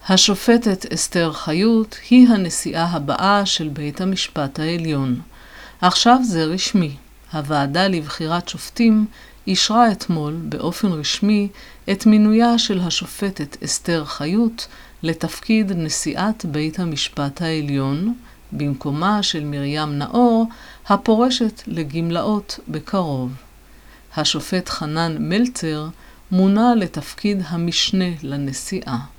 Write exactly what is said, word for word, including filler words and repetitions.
השופטת אסתר חיות היא הנשיאה הבאה של בית המשפט העליון. עכשיו זה רשמי. הוועדה לבחירת שופטים אישרה אתמול באופן רשמי את מינויה של השופטת אסתר חיות לתפקיד נשיאת בית המשפט העליון, במקומה של מרים נאור, הפורשת לגמלאות בקרוב. השופט חנן מלצר מונה לתפקיד המשנה לנשיאה.